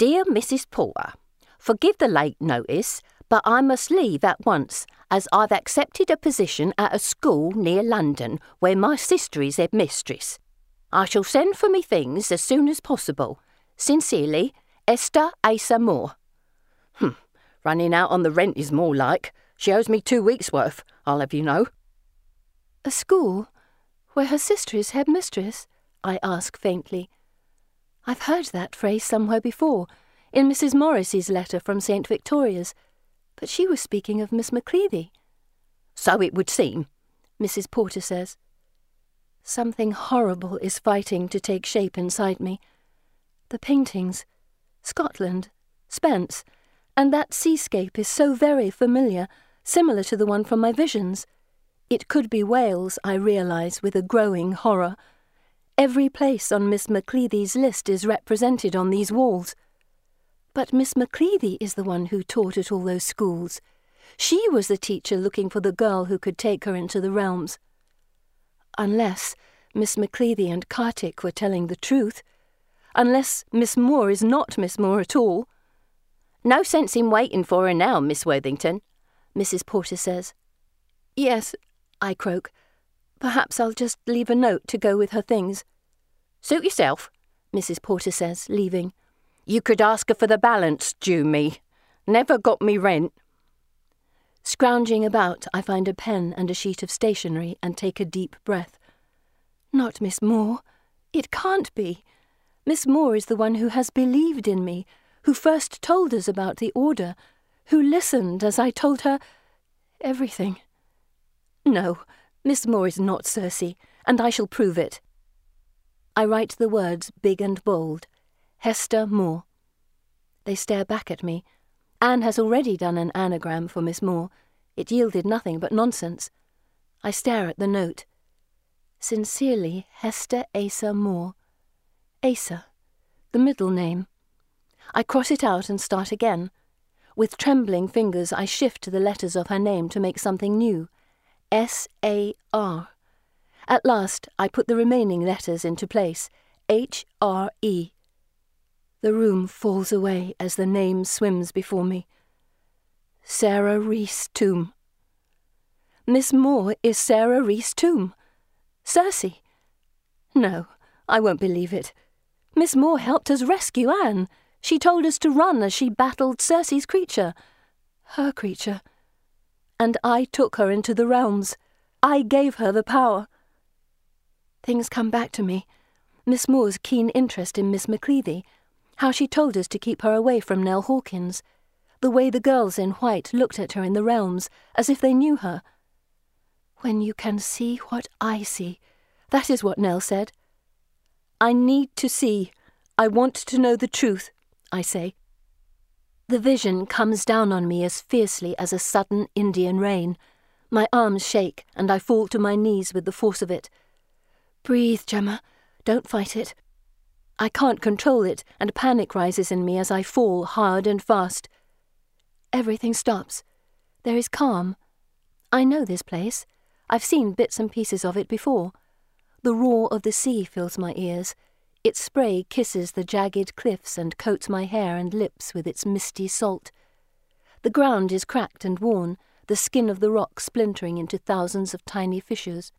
Dear Mrs. Porter, forgive the late notice, but I must leave at once, as I've accepted a position at a school near London where my sister is headmistress. I shall send for me things as soon as possible. Sincerely, Esther Asa Moore. Running out on the rent is more like. She owes me 2 weeks' worth, I'll have you know. A school where her sister is headmistress? I ask faintly. I've heard that phrase somewhere before, in Mrs. Morris's letter from St. Victoria's, but she was speaking of Miss Macready. So it would seem, Mrs. Porter says. Something horrible is fighting to take shape inside me. The paintings, Scotland, Spence, and that seascape is so very familiar, similar to the one from my visions. It could be Wales, I realise with a growing horror. Every place on Miss Macready's list is represented on these walls. But Miss Macready is the one who taught at all those schools. She was the teacher looking for the girl who could take her into the realms. Unless Miss Macready and Kartik were telling the truth. Unless Miss Moore is not Miss Moore at all. No sense in waiting for her now, Miss Worthington, Mrs. Porter says. Yes, I croak. Perhaps I'll just leave a note to go with her things. Suit yourself, Mrs. Porter says, leaving. You could ask her for the balance due me. Never got me rent. Scrounging about, I find a pen and a sheet of stationery and take a deep breath. Not Miss Moore. It can't be. Miss Moore is the one who has believed in me, who first told us about the order, who listened as I told her everything. No, Miss Moore is not Circe, and I shall prove it. I write the words big and bold. Hester Moore. They stare back at me. Anne has already done an anagram for Miss Moore. It yielded nothing but nonsense. I stare at the note. Sincerely, Hester Asa Moore. Asa, the middle name. I cross it out and start again. With trembling fingers, I shift the letters of her name to make something new. S-A-R. At last, I put the remaining letters into place. H-R-E. The room falls away as the name swims before me. Sarah Rees Toome. Miss Moore is Sarah Rees Toome. Circe. No, I won't believe it. Miss Moore helped us rescue Anne. She told us to run as she battled Circe's creature. Her creature. And I took her into the realms. I gave her the power. Things come back to me. Miss Moore's keen interest in Miss Macready, how she told us to keep her away from Nell Hawkins, the way the girls in white looked at her in the realms, as if they knew her. When you can see what I see, that is what Nell said. I need to see. I want to know the truth, I say. The vision comes down on me as fiercely as a sudden Indian rain. My arms shake, and I fall to my knees with the force of it. Breathe, Gemma. Don't fight it. I can't control it, and panic rises in me as I fall hard and fast. Everything stops. There is calm. I know this place. I've seen bits and pieces of it before. The roar of the sea fills my ears. Its spray kisses the jagged cliffs and coats my hair and lips with its misty salt. The ground is cracked and worn, the skin of the rock splintering into thousands of tiny fissures.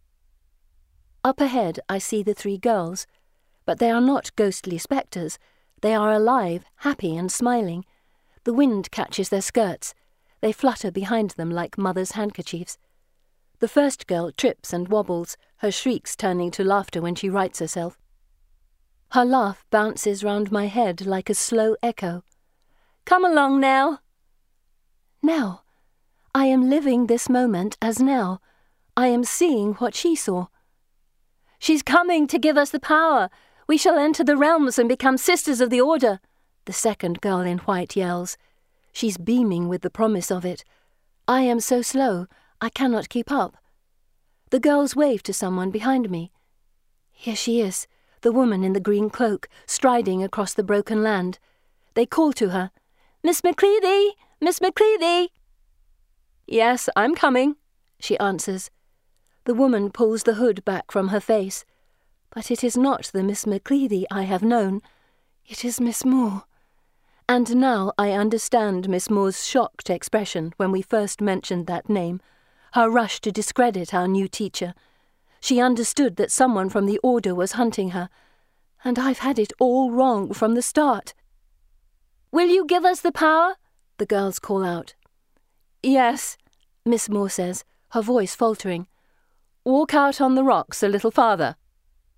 Up ahead I see the 3 girls, but they are not ghostly spectres. They are alive, happy and smiling. The wind catches their skirts. They flutter behind them like mothers' handkerchiefs. The first girl trips and wobbles, her shrieks turning to laughter when she rights herself. Her laugh bounces round my head like a slow echo. Come along, Nell. Nell. I am living this moment as Nell. I am seeing what she saw. She's coming to give us the power. We shall enter the realms and become sisters of the order, the second girl in white yells. She's beaming with the promise of it. I am so slow, I cannot keep up. The girls wave to someone behind me. Here she is, the woman in the green cloak, striding across the broken land. They call to her, Miss Macready! Miss Macready! Yes, I'm coming, she answers. The woman pulls the hood back from her face. But it is not the Miss Macready I have known. It is Miss Moore. And now I understand Miss Moore's shocked expression when we first mentioned that name, her rush to discredit our new teacher. She understood that someone from the Order was hunting her, and I've had it all wrong from the start. "Will you give us the power?" the girls call out. "Yes," Miss Moore says, her voice faltering. "Walk out on the rocks a little farther."